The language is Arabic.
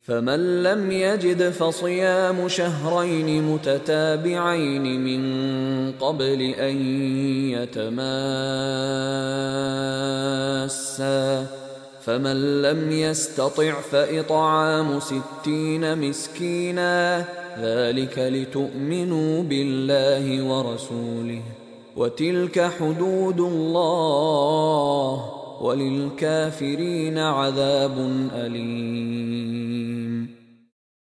فمن لم يجد فصيام شهرين متتابعين من قبل أن يتماسا، فمن لم يستطع فإطعام 60 مسكينا، ذلك لتؤمنوا بالله ورسوله، وتلك حدود الله، وللكافرين عذاب أليم.